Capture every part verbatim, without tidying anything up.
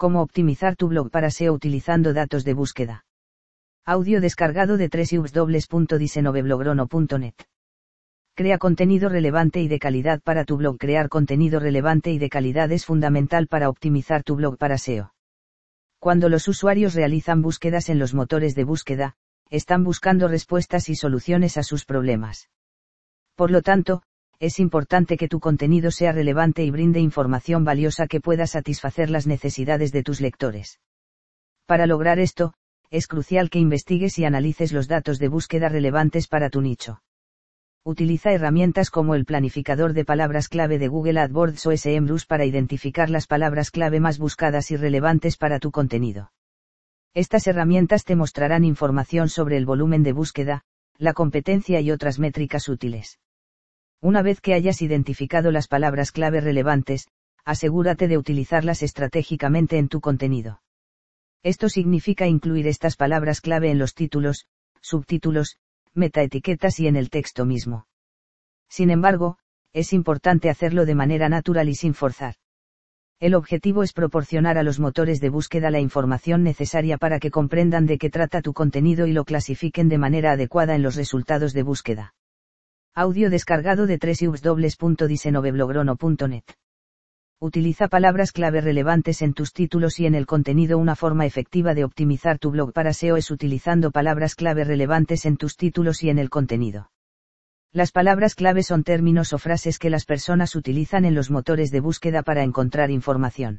Cómo optimizar tu blog para S E O utilizando datos de búsqueda. Audio descargado de w w w punto diseñoveblogro punto net. Crea contenido relevante y de calidad para tu blog. Crear contenido relevante y de calidad es fundamental para optimizar tu blog para S E O. Cuando los usuarios realizan búsquedas en los motores de búsqueda, están buscando respuestas y soluciones a sus problemas. Por lo tanto, es importante que tu contenido sea relevante y brinde información valiosa que pueda satisfacer las necesidades de tus lectores. Para lograr esto, es crucial que investigues y analices los datos de búsqueda relevantes para tu nicho. Utiliza herramientas como el planificador de palabras clave de Google AdWords o SEMrush para identificar las palabras clave más buscadas y relevantes para tu contenido. Estas herramientas te mostrarán información sobre el volumen de búsqueda, la competencia y otras métricas útiles. Una vez que hayas identificado las palabras clave relevantes, asegúrate de utilizarlas estratégicamente en tu contenido. Esto significa incluir estas palabras clave en los títulos, subtítulos, metaetiquetas y en el texto mismo. Sin embargo, es importante hacerlo de manera natural y sin forzar. El objetivo es proporcionar a los motores de búsqueda la información necesaria para que comprendan de qué trata tu contenido y lo clasifiquen de manera adecuada en los resultados de búsqueda. Audio descargado de w w w punto diseñoveblogro punto net. Utiliza palabras clave relevantes en tus títulos y en el contenido. Una forma efectiva de optimizar tu blog para S E O es utilizando palabras clave relevantes en tus títulos y en el contenido. Las palabras clave son términos o frases que las personas utilizan en los motores de búsqueda para encontrar información.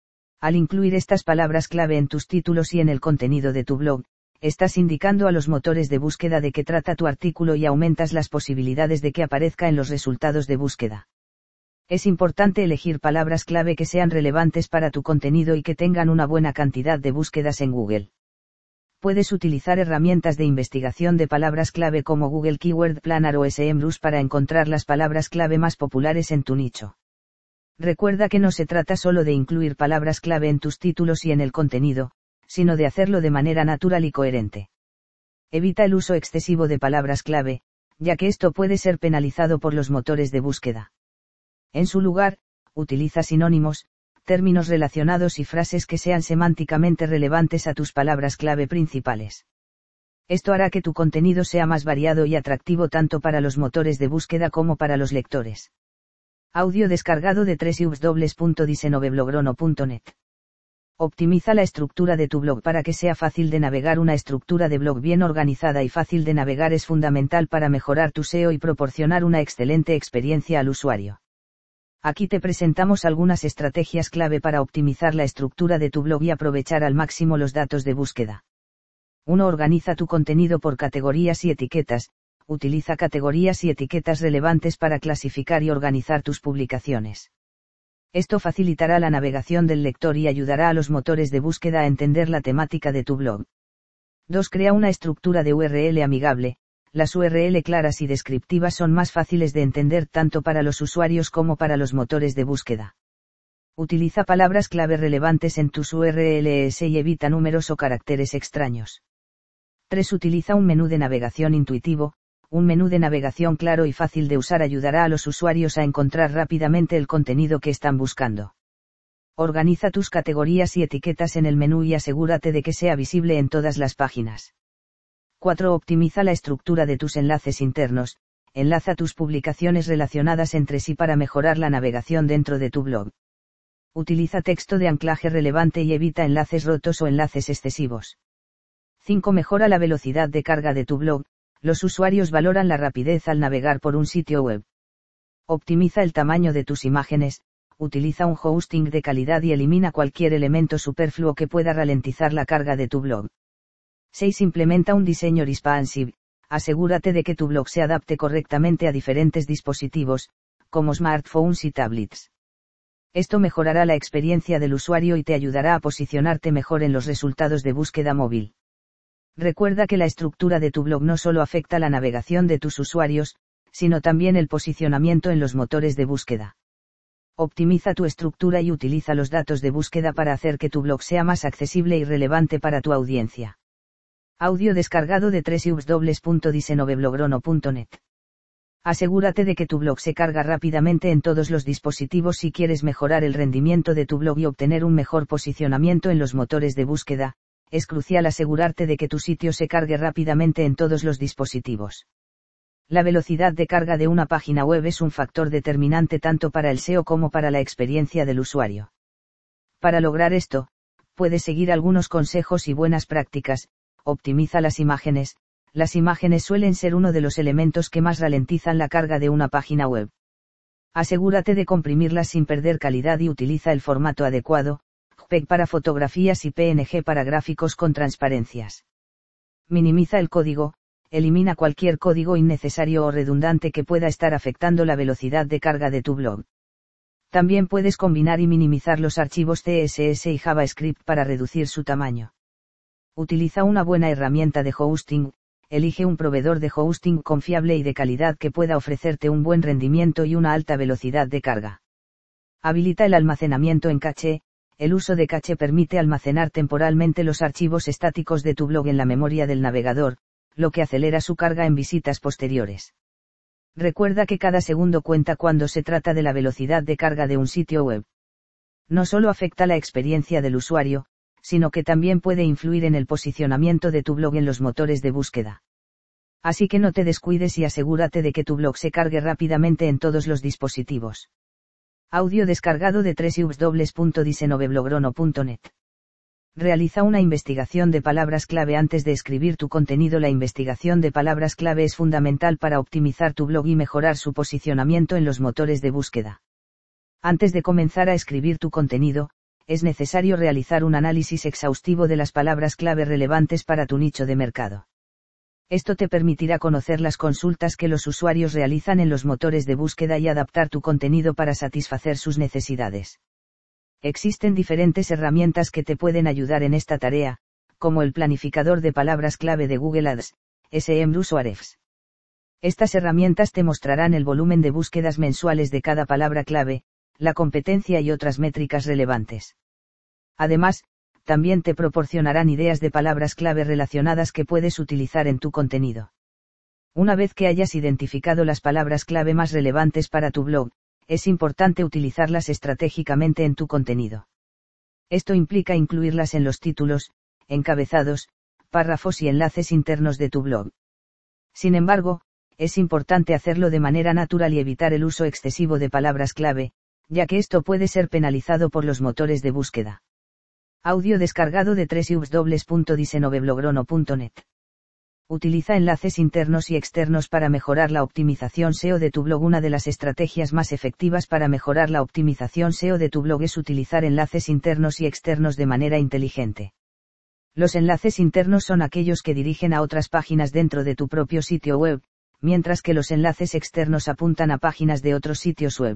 Al incluir estas palabras clave en tus títulos y en el contenido de tu blog, estás indicando a los motores de búsqueda de qué trata tu artículo y aumentas las posibilidades de que aparezca en los resultados de búsqueda. Es importante elegir palabras clave que sean relevantes para tu contenido y que tengan una buena cantidad de búsquedas en Google. Puedes utilizar herramientas de investigación de palabras clave como Google Keyword Planner o SEMrush para encontrar las palabras clave más populares en tu nicho. Recuerda que no se trata solo de incluir palabras clave en tus títulos y en el contenido, sino de hacerlo de manera natural y coherente. Evita el uso excesivo de palabras clave, ya que esto puede ser penalizado por los motores de búsqueda. En su lugar, utiliza sinónimos, términos relacionados y frases que sean semánticamente relevantes a tus palabras clave principales. Esto hará que tu contenido sea más variado y atractivo tanto para los motores de búsqueda como para los lectores. Audio descargado de w w w punto diseñoveblogro punto net. Optimiza la estructura de tu blog para que sea fácil de navegar. Una estructura de blog bien organizada y fácil de navegar es fundamental para mejorar tu S E O y proporcionar una excelente experiencia al usuario. Aquí te presentamos algunas estrategias clave para optimizar la estructura de tu blog y aprovechar al máximo los datos de búsqueda. uno Organiza tu contenido por categorías y etiquetas. Utiliza categorías y etiquetas relevantes para clasificar y organizar tus publicaciones. Esto facilitará la navegación del lector y ayudará a los motores de búsqueda a entender la temática de tu blog. dos Crea una estructura de U R L amigable. Las U R L claras y descriptivas son más fáciles de entender tanto para los usuarios como para los motores de búsqueda. Utiliza palabras clave relevantes en tus U R Ls y evita números o caracteres extraños. tres Utiliza un menú de navegación intuitivo. Un menú de navegación claro y fácil de usar ayudará a los usuarios a encontrar rápidamente el contenido que están buscando. Organiza tus categorías y etiquetas en el menú y asegúrate de que sea visible en todas las páginas. cuatro Optimiza la estructura de tus enlaces internos. Enlaza tus publicaciones relacionadas entre sí para mejorar la navegación dentro de tu blog. Utiliza texto de anclaje relevante y evita enlaces rotos o enlaces excesivos. cinco Mejora la velocidad de carga de tu blog. Los usuarios valoran la rapidez al navegar por un sitio web. Optimiza el tamaño de tus imágenes. Utiliza un hosting de calidad y elimina cualquier elemento superfluo que pueda ralentizar la carga de tu blog. seis Implementa un diseño responsive. Asegúrate de que tu blog se adapte correctamente a diferentes dispositivos, como smartphones y tablets. Esto mejorará la experiencia del usuario y te ayudará a posicionarte mejor en los resultados de búsqueda móvil. Recuerda que la estructura de tu blog no solo afecta la navegación de tus usuarios, sino también el posicionamiento en los motores de búsqueda. Optimiza tu estructura y utiliza los datos de búsqueda para hacer que tu blog sea más accesible y relevante para tu audiencia. Audio descargado de w w w punto diseñoveblogro punto net. Asegúrate de que tu blog se carga rápidamente en todos los dispositivos si quieres mejorar el rendimiento de tu blog y obtener un mejor posicionamiento en los motores de búsqueda. Es crucial asegurarte de que tu sitio se cargue rápidamente en todos los dispositivos. La velocidad de carga de una página web es un factor determinante tanto para el S E O como para la experiencia del usuario. Para lograr esto, puedes seguir algunos consejos y buenas prácticas. Optimiza las imágenes. Las imágenes suelen ser uno de los elementos que más ralentizan la carga de una página web. Asegúrate de comprimirlas sin perder calidad y utiliza el formato adecuado, J P E G para fotografías y P N G para gráficos con transparencias. Minimiza el código, elimina cualquier código innecesario o redundante que pueda estar afectando la velocidad de carga de tu blog. También puedes combinar y minimizar los archivos C S S y JavaScript para reducir su tamaño. Utiliza una buena herramienta de hosting. Elige un proveedor de hosting confiable y de calidad que pueda ofrecerte un buen rendimiento y una alta velocidad de carga. Habilita el almacenamiento en caché. El uso de caché permite almacenar temporalmente los archivos estáticos de tu blog en la memoria del navegador, lo que acelera su carga en visitas posteriores. Recuerda que cada segundo cuenta cuando se trata de la velocidad de carga de un sitio web. No solo afecta la experiencia del usuario, sino que también puede influir en el posicionamiento de tu blog en los motores de búsqueda. Así que no te descuides y asegúrate de que tu blog se cargue rápidamente en todos los dispositivos. Audio descargado de doble u doble u doble u punto diseñoveblogro punto net. Realiza una investigación de palabras clave antes de escribir tu contenido. La investigación de palabras clave es fundamental para optimizar tu blog y mejorar su posicionamiento en los motores de búsqueda. Antes de comenzar a escribir tu contenido, es necesario realizar un análisis exhaustivo de las palabras clave relevantes para tu nicho de mercado. Esto te permitirá conocer las consultas que los usuarios realizan en los motores de búsqueda y adaptar tu contenido para satisfacer sus necesidades. Existen diferentes herramientas que te pueden ayudar en esta tarea, como el planificador de palabras clave de Google Ads, SEMrush o Ahrefs. Estas herramientas te mostrarán el volumen de búsquedas mensuales de cada palabra clave, la competencia y otras métricas relevantes. Además, también te proporcionarán ideas de palabras clave relacionadas que puedes utilizar en tu contenido. Una vez que hayas identificado las palabras clave más relevantes para tu blog, es importante utilizarlas estratégicamente en tu contenido. Esto implica incluirlas en los títulos, encabezados, párrafos y enlaces internos de tu blog. Sin embargo, es importante hacerlo de manera natural y evitar el uso excesivo de palabras clave, ya que esto puede ser penalizado por los motores de búsqueda. Audio descargado de doble u doble u doble u punto diseñoveblogro punto net. Utiliza enlaces internos y externos para mejorar la optimización S E O de tu blog. Una de las estrategias más efectivas para mejorar la optimización S E O de tu blog es utilizar enlaces internos y externos de manera inteligente. Los enlaces internos son aquellos que dirigen a otras páginas dentro de tu propio sitio web, mientras que los enlaces externos apuntan a páginas de otros sitios web.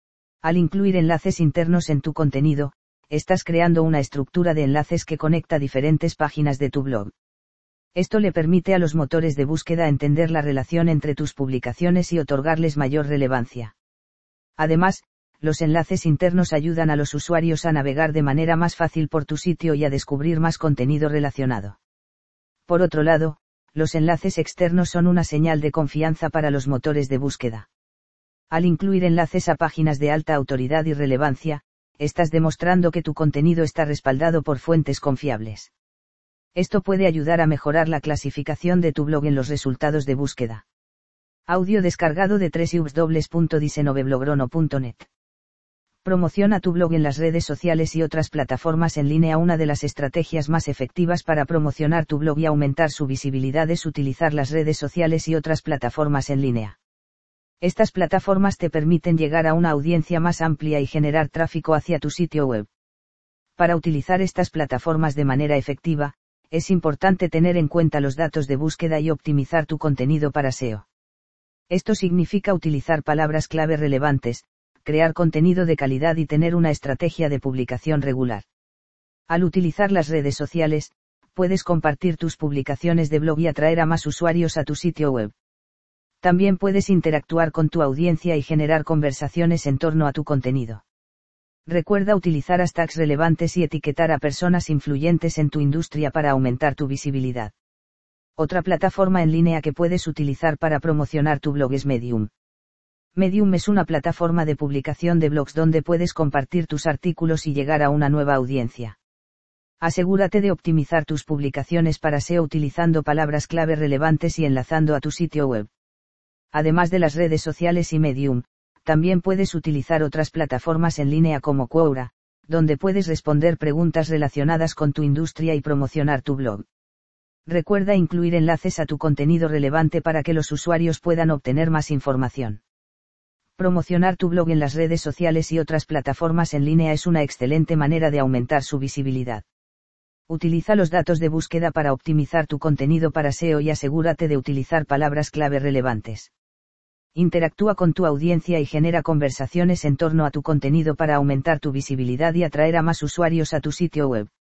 Al incluir enlaces internos en tu contenido, estás creando una estructura de enlaces que conecta diferentes páginas de tu blog. Esto le permite a los motores de búsqueda entender la relación entre tus publicaciones y otorgarles mayor relevancia. Además, los enlaces internos ayudan a los usuarios a navegar de manera más fácil por tu sitio y a descubrir más contenido relacionado. Por otro lado, los enlaces externos son una señal de confianza para los motores de búsqueda. Al incluir enlaces a páginas de alta autoridad y relevancia, estás demostrando que tu contenido está respaldado por fuentes confiables. Esto puede ayudar a mejorar la clasificación de tu blog en los resultados de búsqueda. Audio descargado de doble u doble u doble u punto diseñoveblogro punto net. Promociona tu blog en las redes sociales y otras plataformas en línea. Una de las estrategias más efectivas para promocionar tu blog y aumentar su visibilidad es utilizar las redes sociales y otras plataformas en línea. Estas plataformas te permiten llegar a una audiencia más amplia y generar tráfico hacia tu sitio web. Para utilizar estas plataformas de manera efectiva, es importante tener en cuenta los datos de búsqueda y optimizar tu contenido para S E O. Esto significa utilizar palabras clave relevantes, crear contenido de calidad y tener una estrategia de publicación regular. Al utilizar las redes sociales, puedes compartir tus publicaciones de blog y atraer a más usuarios a tu sitio web. También puedes interactuar con tu audiencia y generar conversaciones en torno a tu contenido. Recuerda utilizar hashtags relevantes y etiquetar a personas influyentes en tu industria para aumentar tu visibilidad. Otra plataforma en línea que puedes utilizar para promocionar tu blog es Medium. Medium es una plataforma de publicación de blogs donde puedes compartir tus artículos y llegar a una nueva audiencia. Asegúrate de optimizar tus publicaciones para S E O utilizando palabras clave relevantes y enlazando a tu sitio web. Además de las redes sociales y Medium, también puedes utilizar otras plataformas en línea como Quora, donde puedes responder preguntas relacionadas con tu industria y promocionar tu blog. Recuerda incluir enlaces a tu contenido relevante para que los usuarios puedan obtener más información. Promocionar tu blog en las redes sociales y otras plataformas en línea es una excelente manera de aumentar su visibilidad. Utiliza los datos de búsqueda para optimizar tu contenido para S E O y asegúrate de utilizar palabras clave relevantes. Interactúa con tu audiencia y genera conversaciones en torno a tu contenido para aumentar tu visibilidad y atraer a más usuarios a tu sitio web.